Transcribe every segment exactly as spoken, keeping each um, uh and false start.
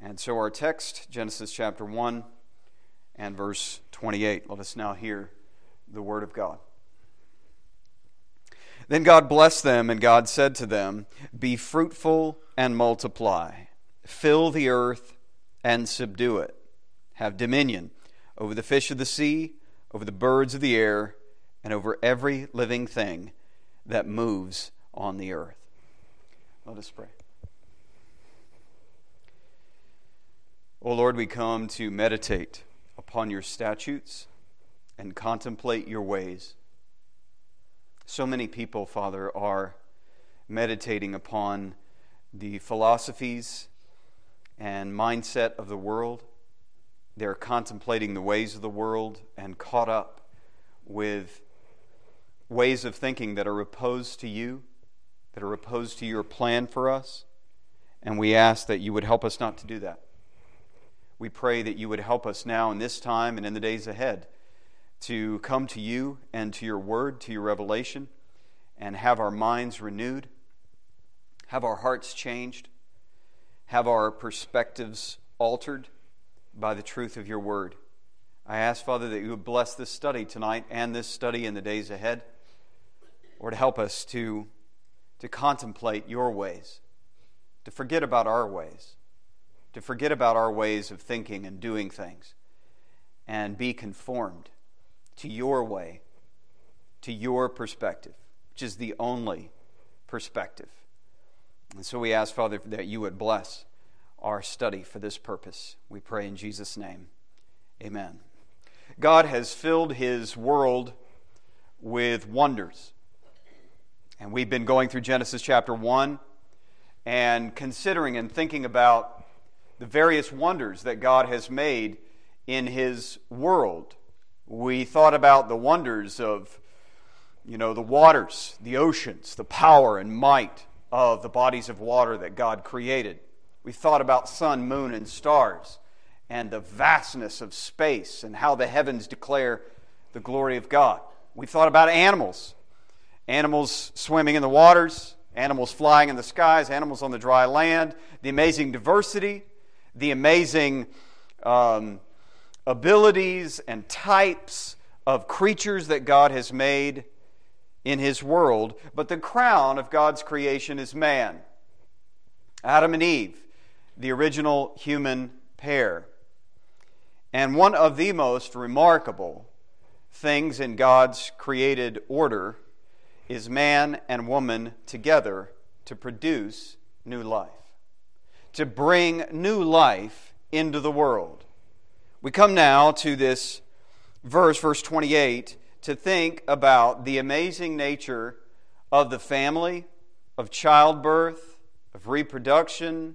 And so our text, Genesis chapter one and verse twenty-eight. Let us now hear the word of God. Then God blessed them, and God said to them, "Be fruitful and multiply. Fill the earth and subdue it. Have dominion over the fish of the sea, over the birds of the air, and over every living thing that moves on the earth." Let us pray. O Lord, we come to meditate upon your statutes and contemplate your ways. So many people, Father, are meditating upon the philosophies and mindset of the world. They're contemplating the ways of the world and caught up with ways of thinking that are opposed to you, that are opposed to your plan for us. And we ask that you would help us not to do that. We pray that you would help us now in this time and in the days ahead to come to you and to your word, to your revelation, and have our minds renewed, have our hearts changed, have our perspectives altered by the truth of your word. I ask, Father, that you would bless this study tonight and this study in the days ahead, or to help us to, to contemplate your ways, to forget about our ways, to forget about our ways of thinking and doing things, and be conformed to your way, to your perspective, which is the only perspective. And so we ask, Father, that you would bless our study for this purpose. We pray in Jesus' name. Amen. God has filled his world with wonders. And we've been going through Genesis chapter one and considering and thinking about the various wonders that God has made in his world. We thought about the wonders of, you know, the waters, the oceans, the power and might of the bodies of water that God created. We thought about sun, moon, and stars, and the vastness of space and how the heavens declare the glory of God. We thought about animals, animals swimming in the waters, animals flying in the skies, animals on the dry land, the amazing diversity, the amazing um, abilities and types of creatures that God has made in his world. But the crown of God's creation is man. Adam and Eve, the original human pair. And one of the most remarkable things in God's created order is man and woman together to produce new life, to bring new life into the world. We come now to this verse, verse twenty-eight, to think about the amazing nature of the family, of childbirth, of reproduction,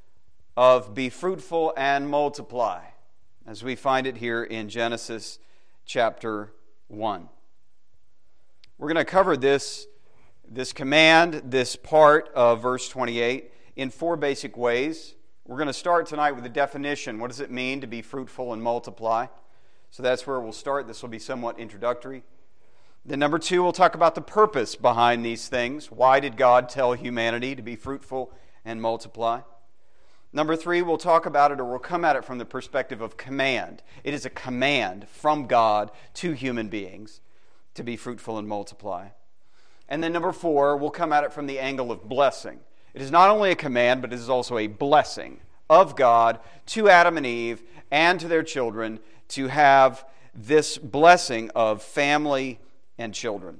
of be fruitful and multiply, as we find it here in Genesis chapter one. We're going to cover this, this command, this part of verse twenty-eight, in four basic ways. We're going to start tonight with a definition. What does it mean to be fruitful and multiply? So that's where we'll start. This will be somewhat introductory. Then number two, we'll talk about the purpose behind these things. Why did God tell humanity to be fruitful and multiply? Number three, we'll talk about it, or we'll come at it from the perspective of command. It is a command from God to human beings to be fruitful and multiply. And then number four, we'll come at it from the angle of blessing. It is not only a command, but it is also a blessing of God to Adam and Eve and to their children to have this blessing of family and children.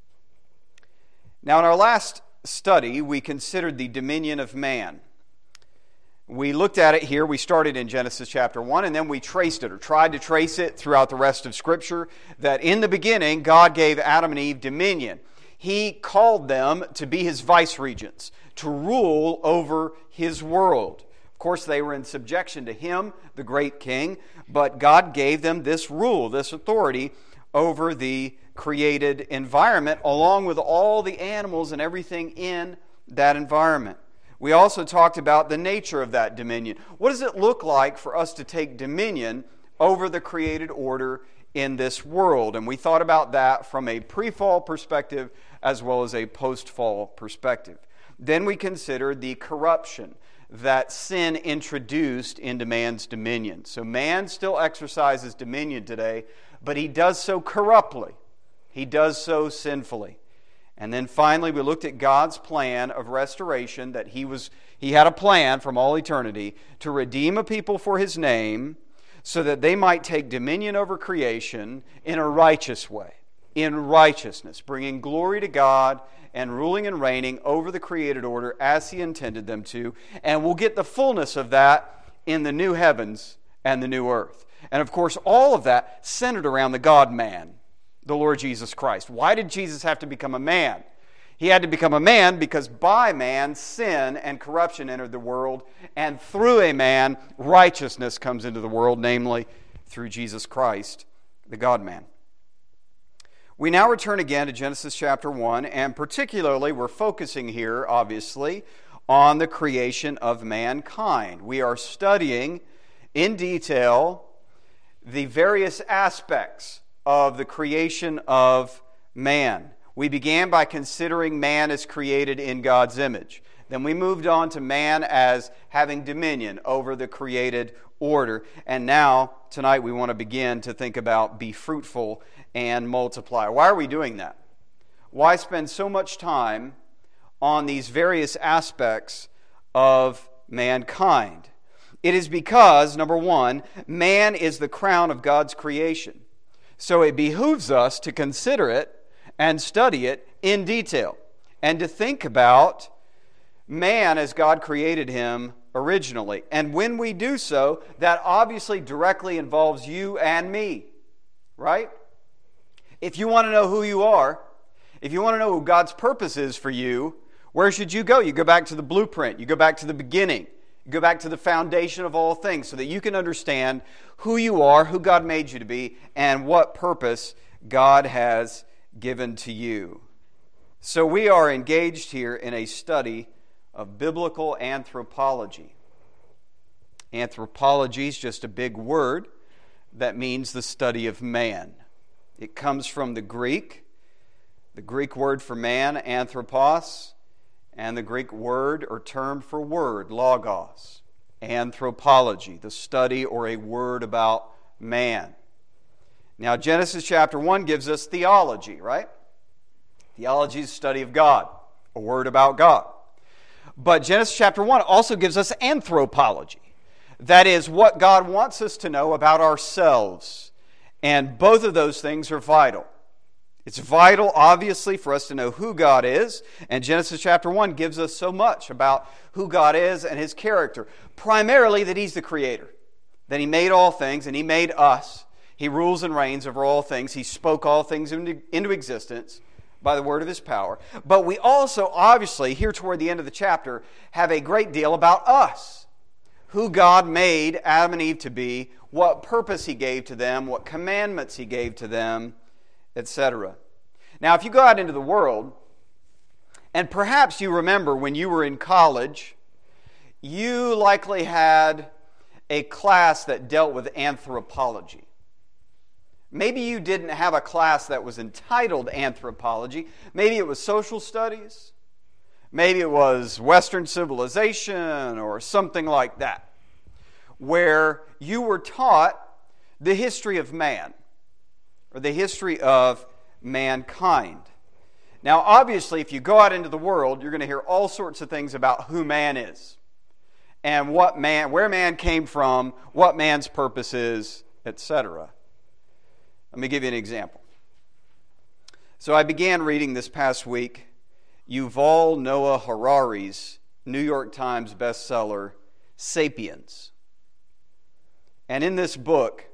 Now, in our last study, we considered the dominion of man. We looked at it here. We started in Genesis chapter one, and then we traced it, or tried to trace it throughout the rest of Scripture, that in the beginning, God gave Adam and Eve dominion. He called them to be his vice-regents, to rule over his world. Of course, they were in subjection to him, the great king, but God gave them this rule, this authority over the created environment, along with all the animals and everything in that environment. We also talked about the nature of that dominion. What does it look like for us to take dominion over the created order in this world? And we thought about that from a pre-fall perspective as well as a post-fall perspective. Then we considered the corruption that sin introduced into man's dominion. So man still exercises dominion today, but he does so corruptly. He does so sinfully. And then finally, we looked at God's plan of restoration, that he was he had a plan from all eternity to redeem a people for his name so that they might take dominion over creation in a righteous way, in righteousness, bringing glory to God and ruling and reigning over the created order as he intended them to. And we'll get the fullness of that in the new heavens and the new earth. And of course, all of that centered around the God-man, the Lord Jesus Christ. Why did Jesus have to become a man? He had to become a man because by man, sin and corruption entered the world, and through a man, righteousness comes into the world, namely through Jesus Christ, the God-man. We now return again to Genesis chapter one, and particularly we're focusing here, obviously, on the creation of mankind. We are studying in detail the various aspects of the creation of man. We began by considering man as created in God's image. Then we moved on to man as having dominion over the created order. And now, tonight, we want to begin to think about be fruitful and multiply. Why are we doing that? Why spend so much time on these various aspects of mankind? It is because, number one, man is the crown of God's creation. So it behooves us to consider it and study it in detail, and to think about man as God created him originally. And when we do so, that obviously directly involves you and me, right? If you want to know who you are, if you want to know who God's purpose is for you, where should you go? You go back to the blueprint. You go back to the beginning. You go back to the foundation of all things so that you can understand who you are, who God made you to be, and what purpose God has given to you. So we are engaged here in a study of biblical anthropology. Anthropology is just a big word that means the study of man. It comes from the Greek, the Greek word for man, anthropos, and the Greek word or term for word, logos. Anthropology, the study or a word about man. Now, Genesis chapter one gives us theology, right? Theology is the study of God, a word about God. But Genesis chapter one also gives us anthropology. That is what God wants us to know about ourselves. And both of those things are vital. It's vital, obviously, for us to know who God is. And Genesis chapter one gives us so much about who God is and His character. Primarily that He's the Creator. That He made all things and He made us. He rules and reigns over all things. He spoke all things into, into existence by the word of His power. But we also, obviously, here toward the end of the chapter, have a great deal about us. Who God made Adam and Eve to be, what purpose He gave to them, what commandments He gave to them, et cetera. Now, if you go out into the world, and perhaps you remember when you were in college, you likely had a class that dealt with anthropology. Maybe you didn't have a class that was entitled anthropology. Maybe it was social studies. Maybe it was Western civilization or something like that, where you were taught the history of man, or the history of mankind. Now, obviously, if you go out into the world, you're going to hear all sorts of things about who man is, and what man, where man came from, what man's purpose is, et cetera. Let me give you an example. So I began reading this past week Yuval Noah Harari's New York Times bestseller, Sapiens. And in this book,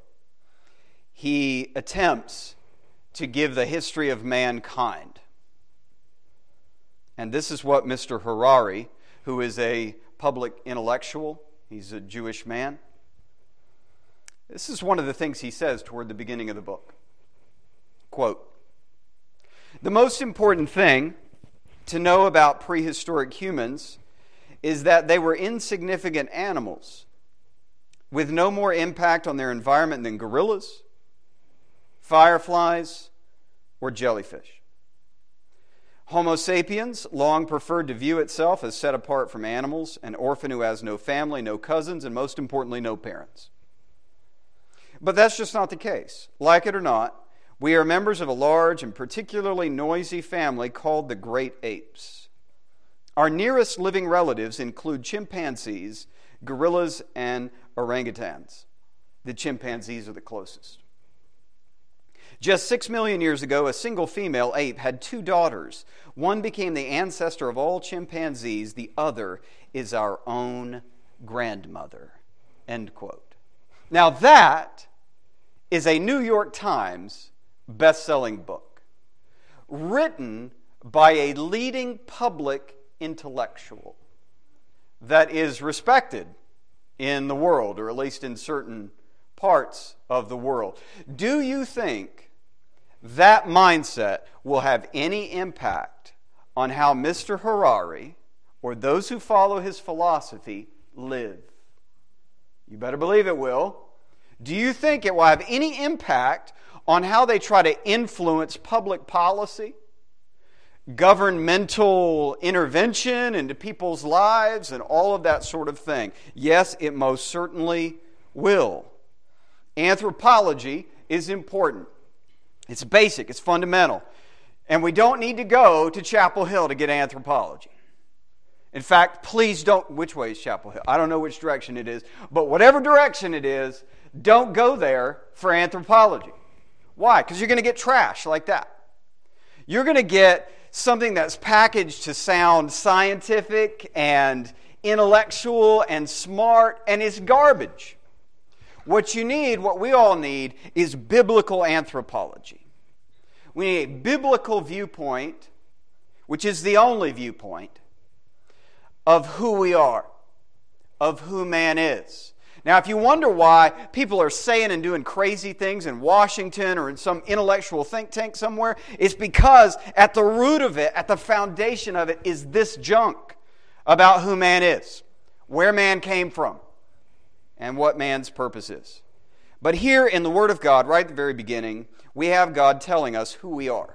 he attempts to give the history of mankind. And this is what Mister Harari, who is a public intellectual, he's a Jewish man, this is one of the things he says toward the beginning of the book. Quote, "The most important thing to know about prehistoric humans is that they were insignificant animals with no more impact on their environment than gorillas, fireflies, or jellyfish. Homo sapiens long preferred to view itself as set apart from animals, an orphan who has no family, no cousins, and most importantly, no parents. But that's just not the case. Like it or not, we are members of a large and particularly noisy family called the great apes. Our nearest living relatives include chimpanzees, gorillas, and orangutans. The chimpanzees are the closest. Just six million years ago, a single female ape had two daughters. One became the ancestor of all chimpanzees. The other is our own grandmother. End quote. Now that is a New York Times best-selling book written by a leading public intellectual that is respected in the world, or at least in certain parts of the world. Do you think that mindset will have any impact on how Mister Harari or those who follow his philosophy live? You better believe it will. Do you think it will have any impact on how they try to influence public policy, governmental intervention into people's lives, and all of that sort of thing? Yes, it most certainly will. Anthropology is important. It's basic, it's fundamental. And we don't need to go to Chapel Hill to get anthropology. In fact, please don't, which way is Chapel Hill? I don't know which direction it is, but whatever direction it is, don't go there for anthropology. Why? Because you're going to get trash like that. You're going to get something that's packaged to sound scientific and intellectual and smart, and it's garbage. What you need, what we all need, is biblical anthropology. We need a biblical viewpoint, which is the only viewpoint, of who we are, of who man is. Now, if you wonder why people are saying and doing crazy things in Washington or in some intellectual think tank somewhere, it's because at the root of it, at the foundation of it, is this junk about who man is, where man came from, and what man's purpose is. But here in the Word of God, right at the very beginning, we have God telling us who we are,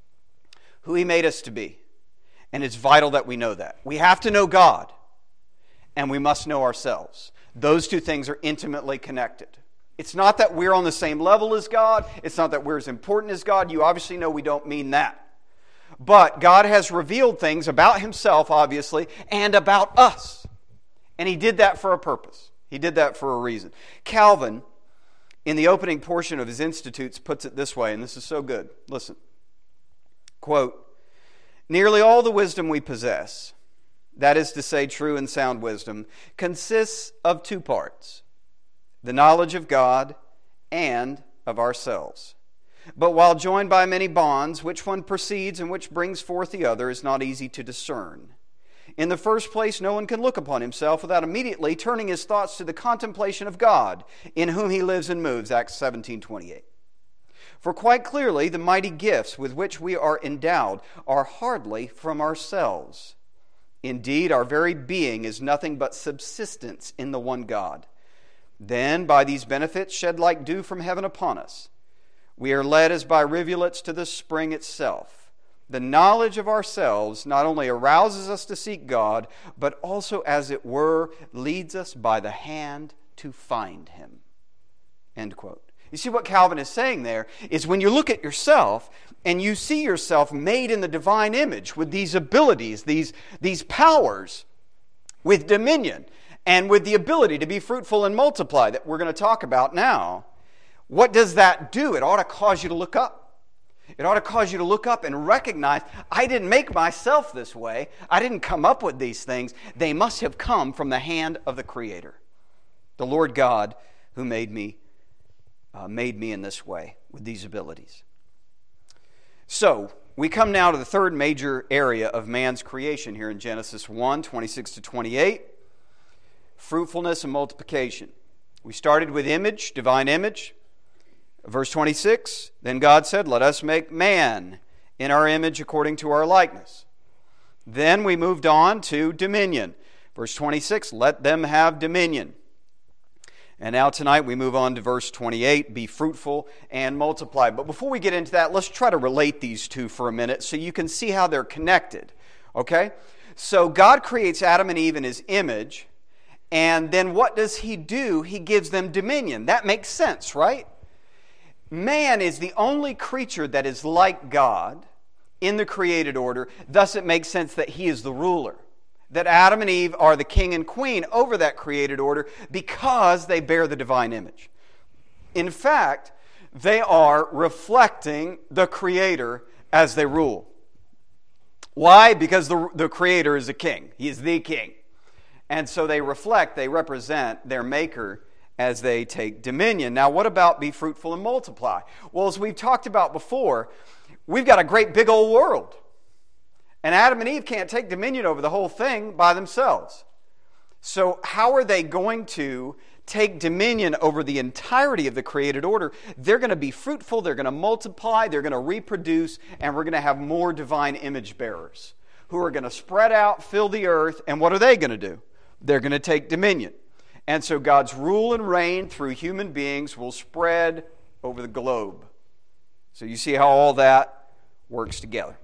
who He made us to be. And it's vital that we know that. We have to know God, and we must know ourselves. Those two things are intimately connected. It's not that we're on the same level as God. It's not that we're as important as God. You obviously know we don't mean that. But God has revealed things about Himself, obviously, and about us. And He did that for a purpose. He did that for a reason. Calvin, in the opening portion of his Institutes, puts it this way, and this is so good. Listen. Quote, "Nearly all the wisdom we possess, that is to say, true and sound wisdom, consists of two parts, the knowledge of God and of ourselves. But while joined by many bonds, which one precedes and which brings forth the other is not easy to discern. In the first place, no one can look upon himself without immediately turning his thoughts to the contemplation of God, in whom he lives and moves," Acts seventeen twenty-eight. "For quite clearly, the mighty gifts with which we are endowed are hardly from ourselves. Indeed, our very being is nothing but subsistence in the one God. Then, by these benefits shed like dew from heaven upon us, we are led as by rivulets to the spring itself. The knowledge of ourselves not only arouses us to seek God, but also, as it were, leads us by the hand to find Him." End quote. You see what Calvin is saying there is when you look at yourself and you see yourself made in the divine image with these abilities, these, these powers, with dominion, and with the ability to be fruitful and multiply that we're going to talk about now, what does that do? It ought to cause you to look up. It ought to cause you to look up and recognize, I didn't make myself this way. I didn't come up with these things. They must have come from the hand of the Creator, the Lord God, who made me, uh, made me in this way with these abilities. So, we come now to the third major area of man's creation here in Genesis one, twenty-six to twenty-eight, fruitfulness and multiplication. We started with image, divine image. Verse twenty-six, "Then God said, let us make man in our image according to our likeness." Then we moved on to dominion. Verse twenty-six, "Let them have dominion." And now tonight we move on to verse twenty-eight, be fruitful and multiply. But before we get into that, let's try to relate these two for a minute so you can see how they're connected. Okay? So God creates Adam and Eve in His image, and then what does He do? He gives them dominion. That makes sense, right? Man is the only creature that is like God in the created order. Thus it makes sense that He is the ruler. That Adam and Eve are the king and queen over that created order because they bear the divine image. In fact, they are reflecting the Creator as they rule. Why? Because the, the Creator is a king. He is the king. And so they reflect, they represent their Maker as they take dominion. Now, what about be fruitful and multiply? Well, as we've talked about before, we've got a great big old world. And Adam and Eve can't take dominion over the whole thing by themselves. So how are they going to take dominion over the entirety of the created order? They're going to be fruitful, they're going to multiply, they're going to reproduce, and we're going to have more divine image bearers who are going to spread out, fill the earth, and what are they going to do? They're going to take dominion. And so God's rule and reign through human beings will spread over the globe. So you see how all that works together.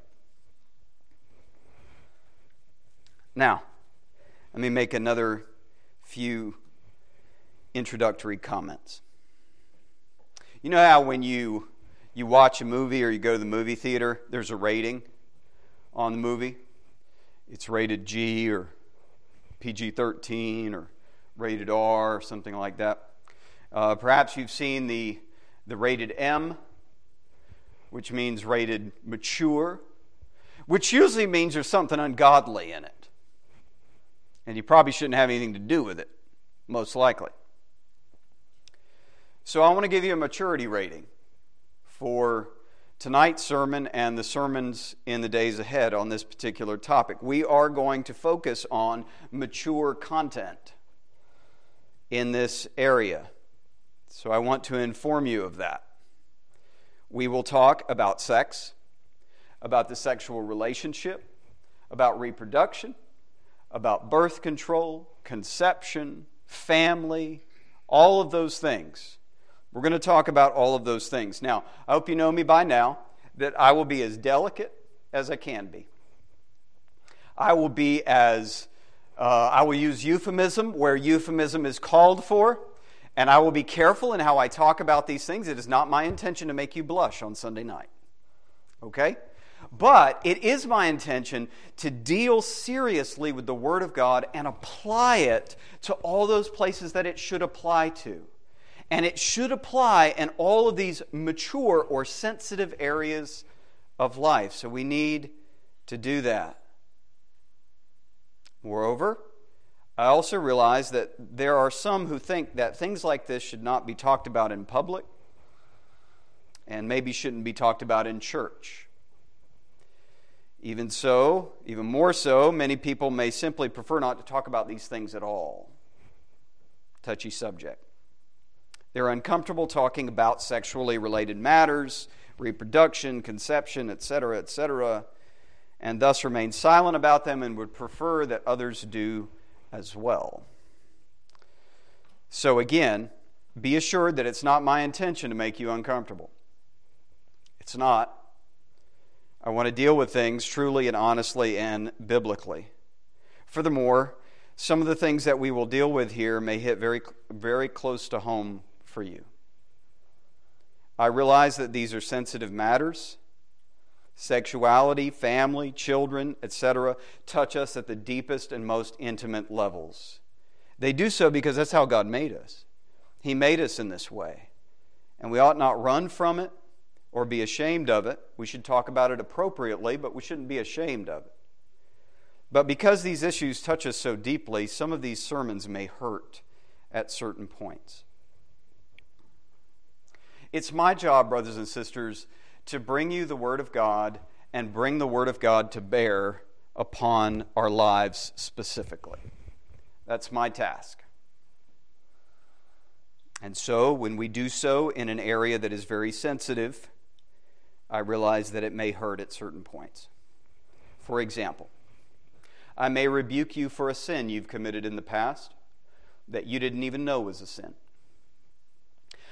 Now, let me make another few introductory comments. You know how when you you watch a movie or you go to the movie theater, there's a rating on the movie? It's rated G or P G thirteen or rated R or something like that. Uh, perhaps you've seen the, the rated M, which means rated mature, which usually means there's something ungodly in it. And you probably shouldn't have anything to do with it, most likely. So I want to give you a maturity rating for tonight's sermon and the sermons in the days ahead on this particular topic. We are going to focus on mature content in this area. So I want to inform you of that. We will talk about sex, about the sexual relationship, about reproduction, about birth control, conception, family, all of those things. We're going to talk about all of those things. Now, I hope you know me by now that I will be as delicate as I can be. I will be as, uh, I will use euphemism where euphemism is called for, and I will be careful in how I talk about these things. It is not my intention to make you blush on Sunday night. Okay? But it is my intention to deal seriously with the Word of God and apply it to all those places that it should apply to. And it should apply in all of these mature or sensitive areas of life. So we need to do that. Moreover, I also realize that there are some who think that things like this should not be talked about in public and maybe shouldn't be talked about in church. Even so, even more so, many people may simply prefer not to talk about these things at all. Touchy subject. They're uncomfortable talking about sexually related matters, reproduction, conception, et cetera, et cetera, and thus remain silent about them and would prefer that others do as well. So again, be assured that it's not my intention to make you uncomfortable. It's not. I want to deal with things truly and honestly and biblically. Furthermore, some of the things that we will deal with here may hit very, very close to home for you. I realize that these are sensitive matters. Sexuality, family, children, et cetera touch us at the deepest and most intimate levels. They do so because that's how God made us. He made us in this way. And we ought not run from it or be ashamed of it. We should talk about it appropriately, but we shouldn't be ashamed of it. But because these issues touch us so deeply, some of these sermons may hurt at certain points. It's my job, brothers and sisters, to bring you the Word of God and bring the Word of God to bear upon our lives specifically. That's my task. And so, when we do so in an area that is very sensitive, I realize that it may hurt at certain points. For example, I may rebuke you for a sin you've committed in the past that you didn't even know was a sin.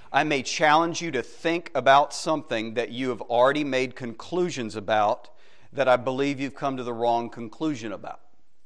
I may challenge you to think about something that you have already made conclusions about that I believe you've come to the wrong conclusion about.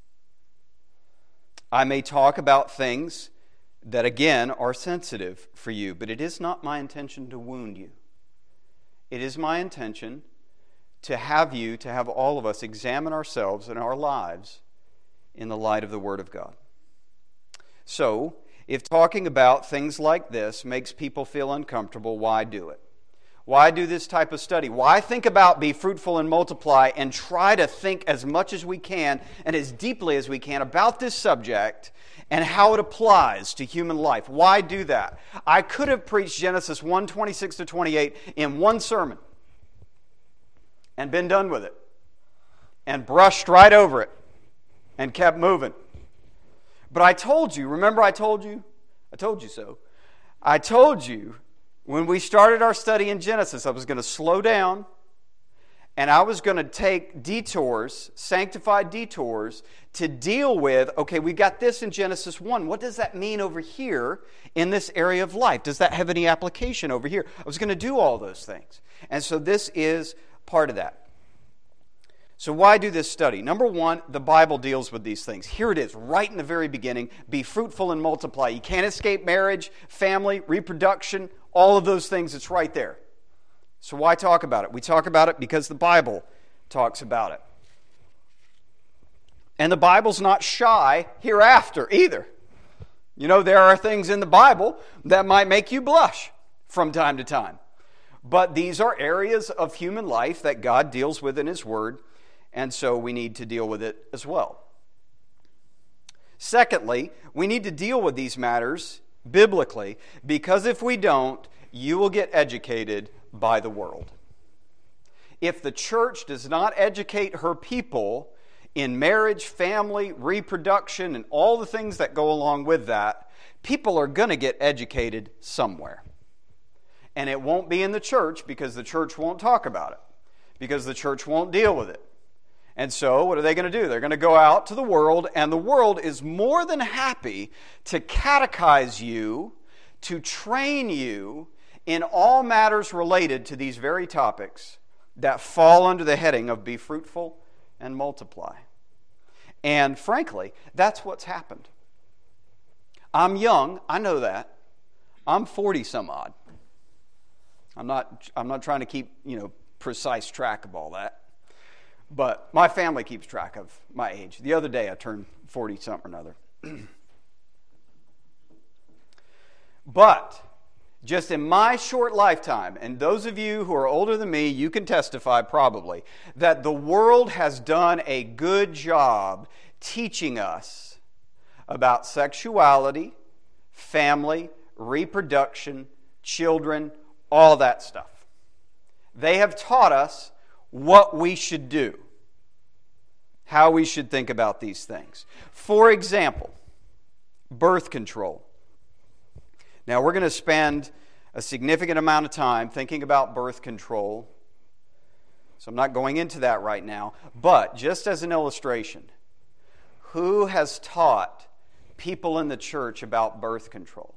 I may talk about things that, again, are sensitive for you, but it is not my intention to wound you. It is my intention to have you, to have all of us examine ourselves and our lives in the light of the Word of God. So, if talking about things like this makes people feel uncomfortable, why do it? Why do this type of study? Why think about be fruitful and multiply and try to think as much as we can and as deeply as we can about this subject and how it applies to human life? Why do that? I could have preached Genesis one, twenty-six to twenty-eight in one sermon and been done with it and brushed right over it and kept moving. But I told you, remember I told you? I told you so. I told you when we started our study in Genesis, I was going to slow down and I was going to take detours, sanctified detours, to deal with, okay, we got this in Genesis one. What does that mean over here in this area of life? Does that have any application over here? I was going to do all those things. And so this is part of that. So why do this study? Number one, the Bible deals with these things. Here it is, right in the very beginning. Be fruitful and multiply. You can't escape marriage, family, reproduction, all of those things. It's right there. So why talk about it? We talk about it because the Bible talks about it. And the Bible's not shy hereafter either. You know, there are things in the Bible that might make you blush from time to time. But these are areas of human life that God deals with in His Word. And so we need to deal with it as well. Secondly, we need to deal with these matters biblically, because if we don't, you will get educated by the world. If the church does not educate her people in marriage, family, reproduction, and all the things that go along with that, people are going to get educated somewhere. And it won't be in the church because the church won't talk about it, because the church won't deal with it. And so, what are they going to do? They're going to go out to the world, and the world is more than happy to catechize you, to train you in all matters related to these very topics that fall under the heading of be fruitful and multiply. And frankly, that's what's happened. I'm young, I know that. I'm forty some odd. I'm not I'm not trying to keep, you know, precise track of all that. But my family keeps track of my age. The other day I turned forty something or another. But just in my short lifetime, and those of you who are older than me, you can testify probably, that the world has done a good job teaching us about sexuality, family, reproduction, children, all that stuff. They have taught us what we should do, how we should think about these things. For example, birth control. Now, we're going to spend a significant amount of time thinking about birth control, so I'm not going into that right now. But just as an illustration, who has taught people in the church about birth control?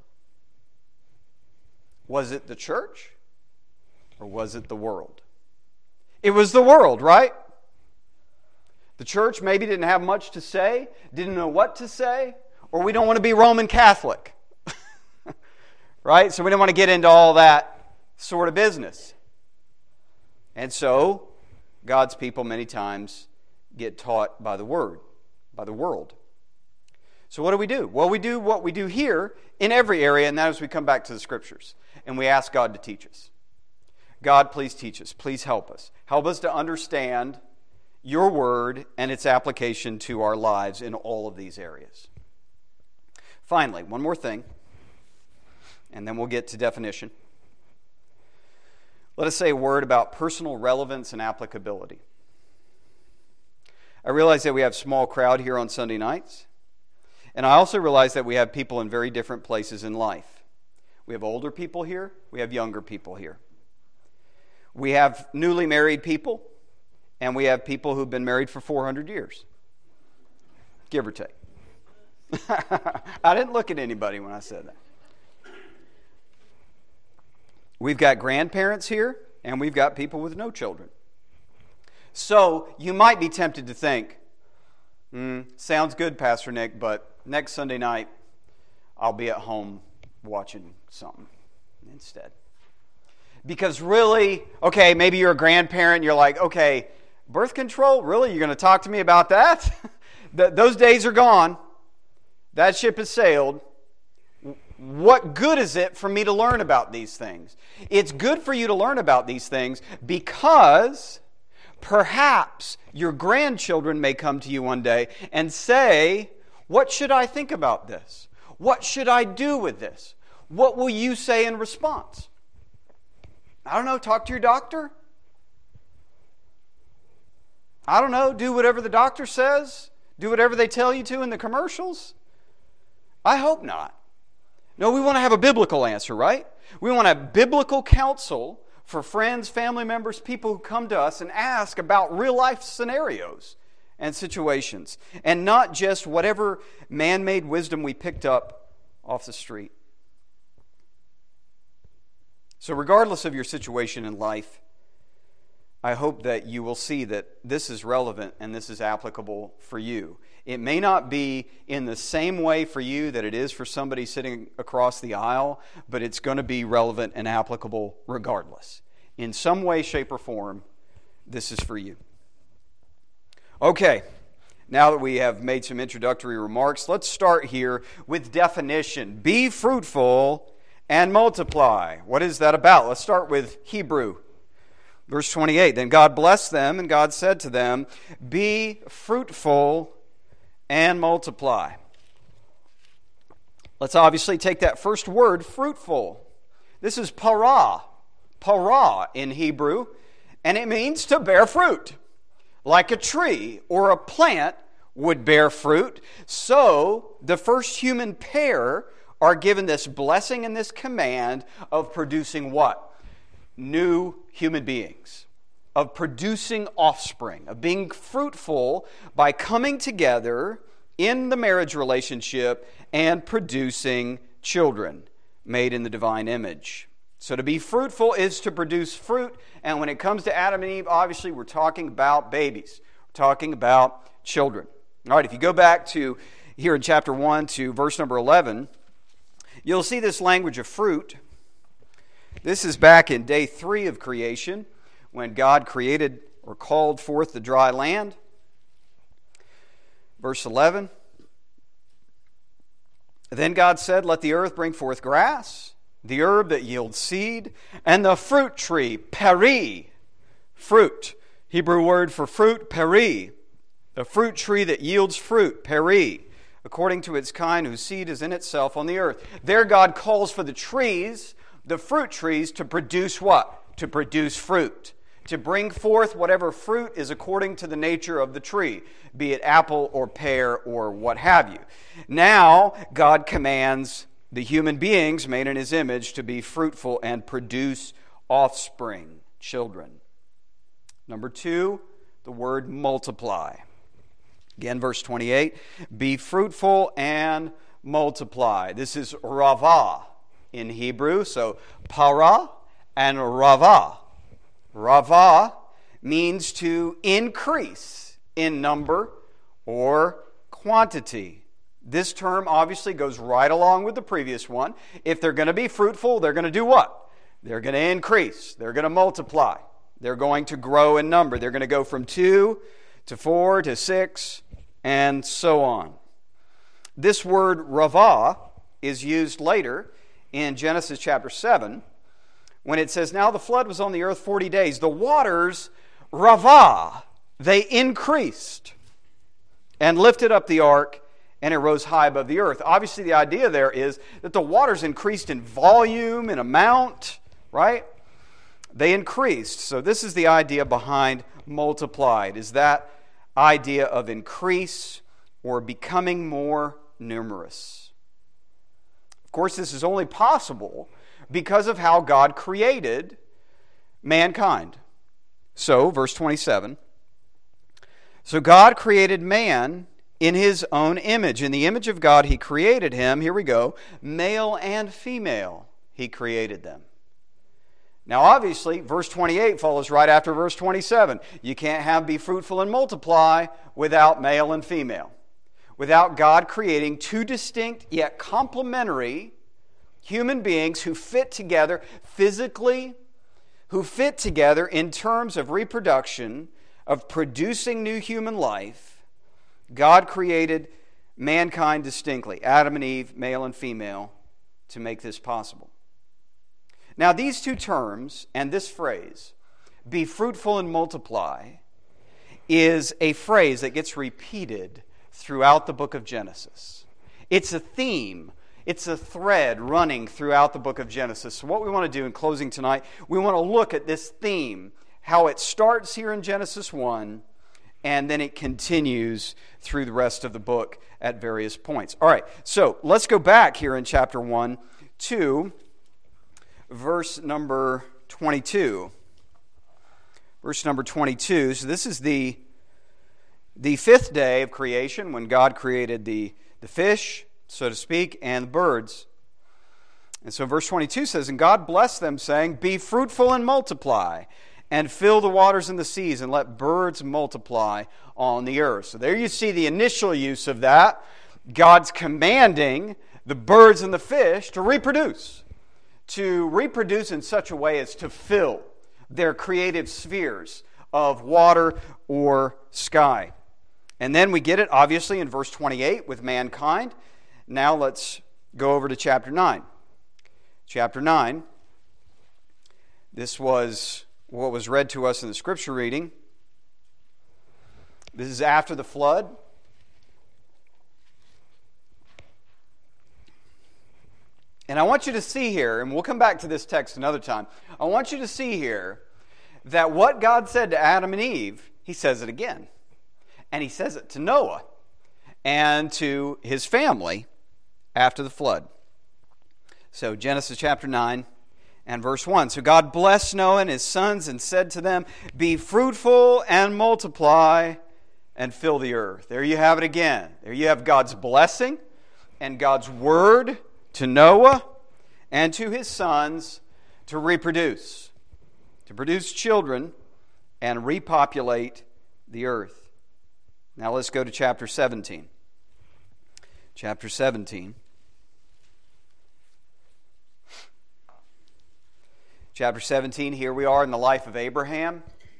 Was it the church or was it the world? It was the world, right? The church maybe didn't have much to say, didn't know what to say, or we don't want to be Roman Catholic. Right? So we don't want to get into all that sort of business. And so, God's people many times get taught by the Word, by the world. So what do we do? Well, we do what we do here in every area, and that is we come back to the Scriptures, and we ask God to teach us. God, please teach us. Please help us. Help us to understand your Word and its application to our lives in all of these areas. Finally, one more thing, and then we'll get to definition. Let us say a word about personal relevance and applicability. I realize that we have a small crowd here on Sunday nights, and I also realize that we have people in very different places in life. We have older people here, we have younger people here. We have newly married people, and we have people who've been married for four hundred years, give or take. I didn't look at anybody when I said that. We've got grandparents here, and we've got people with no children. So you might be tempted to think, mm, sounds good, Pastor Nick, but next Sunday night, I'll be at home watching something instead. Because really, okay, maybe you're a grandparent, and you're like, okay, birth control? Really? You're going to talk to me about that? Those days are gone. That ship has sailed. What good is it for me to learn about these things? It's good for you to learn about these things because perhaps your grandchildren may come to you one day and say, what should I think about this? What should I do with this? What will you say in response? I don't know, talk to your doctor? I don't know, do whatever the doctor says? Do whatever they tell you to in the commercials? I hope not. No, we want to have a biblical answer, right? We want a biblical counsel for friends, family members, people who come to us and ask about real life scenarios and situations, and not just whatever man-made wisdom we picked up off the street. So regardless of your situation in life, I hope that you will see that this is relevant and this is applicable for you. It may not be in the same way for you that it is for somebody sitting across the aisle, but it's going to be relevant and applicable regardless. In some way, shape, or form, this is for you. Okay, now that we have made some introductory remarks, let's start here with definition. Be fruitful and multiply. What is that about? Let's start with Hebrew. Verse twenty-eight, then God blessed them, and God said to them, be fruitful and multiply. Let's obviously take that first word, fruitful. This is para, para in Hebrew, and it means to bear fruit. Like a tree or a plant would bear fruit, so the first human pair are given this blessing and this command of producing what? New human beings, of producing offspring, of being fruitful by coming together in the marriage relationship and producing children made in the divine image. So to be fruitful is to produce fruit, and when it comes to Adam and Eve, obviously we're talking about babies. We're talking about children. All right, if you go back to here in chapter one to verse number eleven, you'll see this language of fruit. This is back in day three of creation, when God created or called forth the dry land. Verse eleven, then God said, let the earth bring forth grass, the herb that yields seed, and the fruit tree, peri, fruit. Hebrew word for fruit, peri. The fruit tree that yields fruit, peri, according to its kind, whose seed is in itself on the earth. There God calls for the trees, the fruit trees, to produce what? To produce fruit. To bring forth whatever fruit is according to the nature of the tree, be it apple or pear or what have you. Now, God commands the human beings made in His image to be fruitful and produce offspring, children. Number two, the word multiply. Again, verse twenty-eight, be fruitful and multiply. This is rava in Hebrew, so para and rava. Rava means to increase in number or quantity. This term obviously goes right along with the previous one. If they're going to be fruitful, they're going to do what? They're going to increase. They're going to multiply. They're going to grow in number. They're going to go from two to four to six and so on. This word rava is used later in Genesis chapter seven, when it says, now the flood was on the earth forty days. The waters, rava, they increased and lifted up the ark, and it rose high above the earth. Obviously, the idea there is that the waters increased in volume, in amount, right? They increased. So this is the idea behind multiplied, is that idea of increase or becoming more numerous. Of course, this is only possible because of how God created mankind. So, verse twenty-seven, so God created man in His own image. In the image of God He created him, here we go, male and female He created them. Now, obviously, verse twenty-eight follows right after verse twenty-seven. You can't have be fruitful and multiply without male and female. Without God creating two distinct yet complementary human beings who fit together physically, who fit together in terms of reproduction, of producing new human life. God created mankind distinctly, Adam and Eve, male and female, to make this possible. Now, these two terms and this phrase, be fruitful and multiply, is a phrase that gets repeated throughout the book of Genesis. It's a theme. It's a thread running throughout the book of Genesis. So what we want to do in closing tonight, we want to look at this theme, how it starts here in Genesis one, and then it continues through the rest of the book at various points. All right, so let's go back here in chapter one to verse number twenty-two. Verse number twenty-two. So this is the, the fifth day of creation when God created the, the fish, so to speak, and the birds. And so verse twenty-two says, and God blessed them, saying, be fruitful and multiply, and fill the waters and the seas, and let birds multiply on the earth. So there you see the initial use of that. God's commanding the birds and the fish to reproduce. To reproduce in such a way as to fill their creative spheres of water or sky. And then we get it, obviously, in verse twenty-eight with mankind. Now let's go over to chapter nine. Chapter nine. This was what was read to us in the scripture reading. This is after the flood. And I want you to see here, and we'll come back to this text another time, I want you to see here that what God said to Adam and Eve, He says it again. And He says it to Noah and to his family after the flood. So Genesis chapter nine and verse one. So God blessed Noah and his sons and said to them, be fruitful and multiply and fill the earth. There you have it again. There you have God's blessing and God's word to Noah and to his sons to reproduce, to produce children and repopulate the earth. Now let's go to chapter seventeen. Chapter seventeen. Chapter seventeen, here we are in the life of Abraham.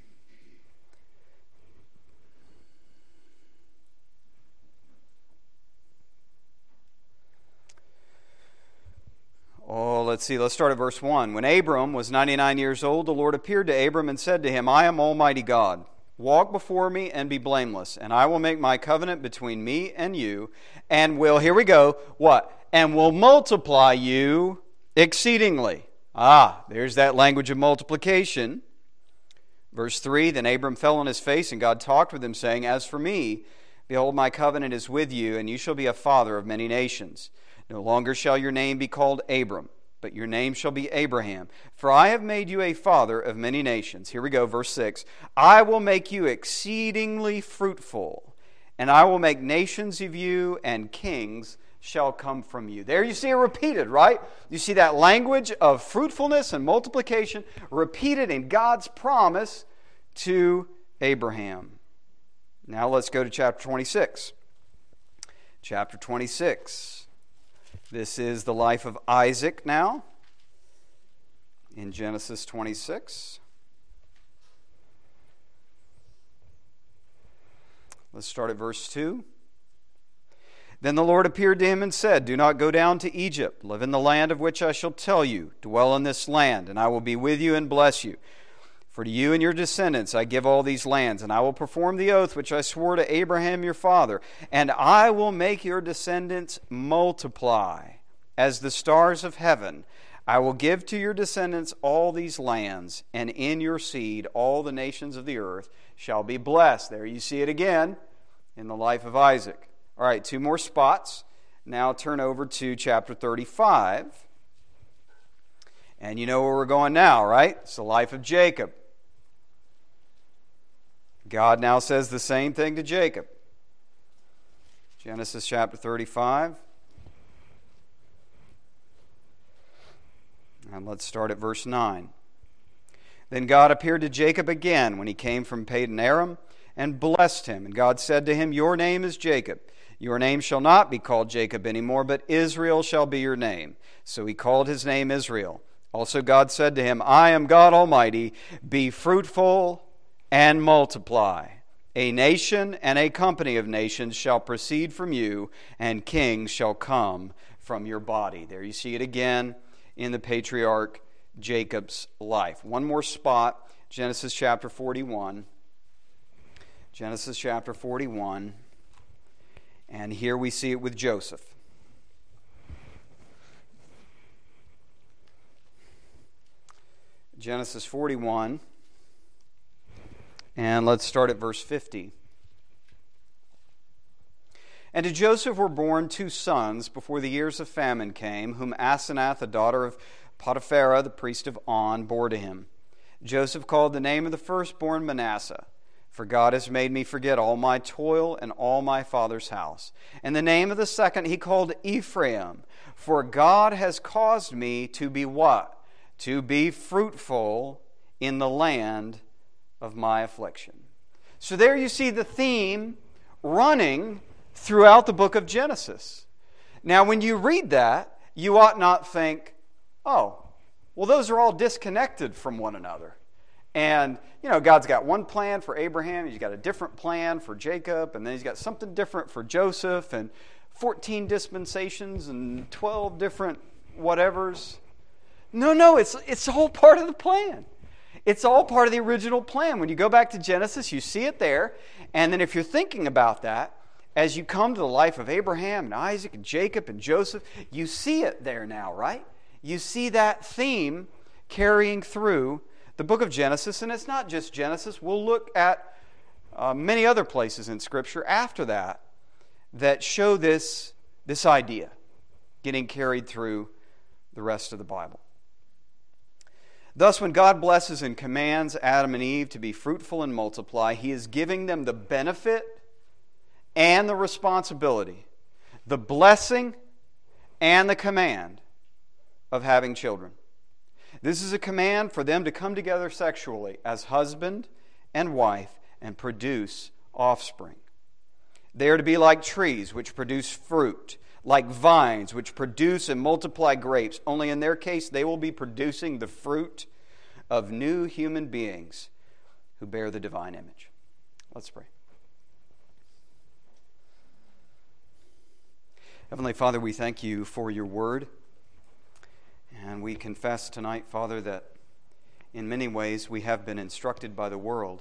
Oh, let's see. Let's start at verse one. When Abram was ninety-nine years old, the Lord appeared to Abram and said to him, I am Almighty God. Walk before me and be blameless, and I will make my covenant between me and you, and will, here we go, what? And will multiply you exceedingly. Ah, there's that language of multiplication. Verse three, then Abram fell on his face, and God talked with him, saying, as for me, behold, my covenant is with you, and you shall be a father of many nations. No longer shall your name be called Abram, but your name shall be Abraham. For I have made you a father of many nations. Here we go, verse six. I will make you exceedingly fruitful, and I will make nations of you, and kings shall come from you. There you see it repeated, right? You see that language of fruitfulness and multiplication repeated in God's promise to Abraham. Now let's go to chapter twenty-six. Chapter twenty-six. This is the life of Isaac now in Genesis twenty-six. Let's start at verse two. Then the Lord appeared to him and said, do not go down to Egypt. Live in the land of which I shall tell you. Dwell in this land, and I will be with you and bless you. For to you and your descendants I give all these lands, and I will perform the oath which I swore to Abraham your father, and I will make your descendants multiply as the stars of heaven. I will give to your descendants all these lands, and in your seed all the nations of the earth shall be blessed. There you see it again in the life of Isaac. All right, two more spots. Now turn over to chapter thirty-five. And you know where we're going now, right? It's the life of Jacob. God now says the same thing to Jacob. Genesis chapter thirty-five. And let's start at verse nine. Then God appeared to Jacob again when he came from Padan Aram and blessed him. And God said to him, "Your name is Jacob. Your name shall not be called Jacob anymore, but Israel shall be your name." So he called his name Israel. Also God said to him, "I am God Almighty. Be fruitful and multiply. A nation and a company of nations shall proceed from you, and kings shall come from your body." There you see it again in the patriarch Jacob's life. One more spot, Genesis chapter forty-one. Genesis chapter forty-one. And here we see it with Joseph. Genesis forty-one. And let's start at verse fifty. "And to Joseph were born two sons before the years of famine came, whom Asenath, the daughter of Potipharah, the priest of On, bore to him. Joseph called the name of the firstborn Manasseh, for God has made me forget all my toil and all my father's house. And the name of the second he called Ephraim, for God has caused me to be" what? "To be fruitful in the land of my affliction." So there you see the theme running throughout the book of Genesis. Now, when you read that, you ought not think, oh, well, those are all disconnected from one another. And, you know, God's got one plan for Abraham, He's got a different plan for Jacob, and then He's got something different for Joseph, and fourteen dispensations and twelve different whatevers. No, no, it's it's all part of the plan. It's all part of the original plan. When you go back to Genesis, you see it there. And then if you're thinking about that, as you come to the life of Abraham and Isaac and Jacob and Joseph, you see it there now, right? You see that theme carrying through the book of Genesis. And it's not just Genesis. We'll look at uh, many other places in Scripture after that that show this, this idea getting carried through the rest of the Bible. Thus, when God blesses and commands Adam and Eve to be fruitful and multiply, He is giving them the benefit and the responsibility, the blessing and the command of having children. This is a command for them to come together sexually as husband and wife and produce offspring. They are to be like trees which produce fruit, like vines which produce and multiply grapes. Only in their case, they will be producing the fruit of new human beings who bear the divine image. Let's pray. Heavenly Father, we thank You for Your word. And we confess tonight, Father, that in many ways we have been instructed by the world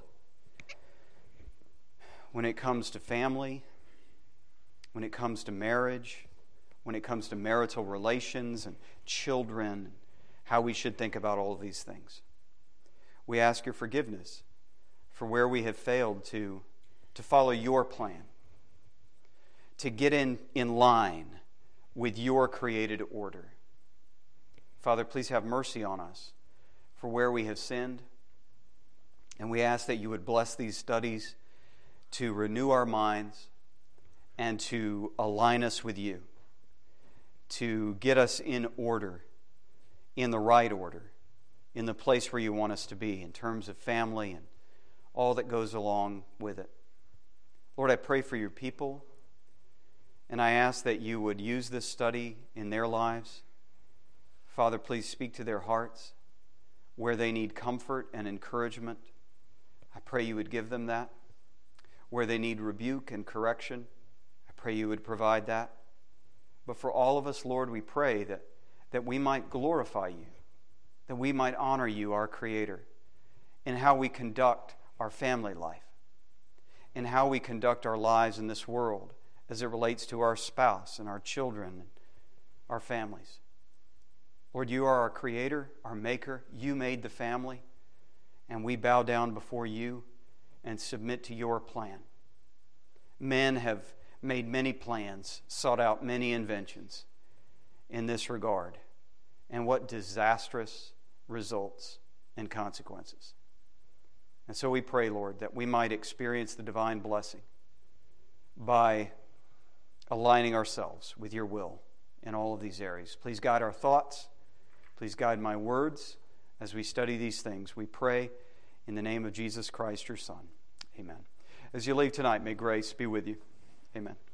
when it comes to family, when it comes to marriage, when it comes to marital relations and children, how we should think about all of these things. We ask Your forgiveness for where we have failed to, to follow Your plan, to get in, in line with Your created order. Father, please have mercy on us for where we have sinned. And we ask that You would bless these studies to renew our minds and to align us with You, to get us in order, in the right order, in the place where You want us to be in terms of family and all that goes along with it. Lord, I pray for Your people, and I ask that You would use this study in their lives. Father, please speak to their hearts where they need comfort and encouragement. I pray You would give them that. Where they need rebuke and correction, I pray You would provide that. But for all of us, Lord, we pray that, that we might glorify You, that we might honor You, our Creator, in how we conduct our family life, in how we conduct our lives in this world as it relates to our spouse and our children and our families. Lord, You are our Creator, our Maker. You made the family, and we bow down before You and submit to Your plan. Men have made many plans, sought out many inventions in this regard, and what disastrous results and consequences. And so we pray, Lord, that we might experience the divine blessing by aligning ourselves with Your will in all of these areas. Please guide our thoughts. Please guide my words. as we study these things. We pray in the name of Jesus Christ, your Son. Amen. As you leave tonight, may grace be with you. Amen.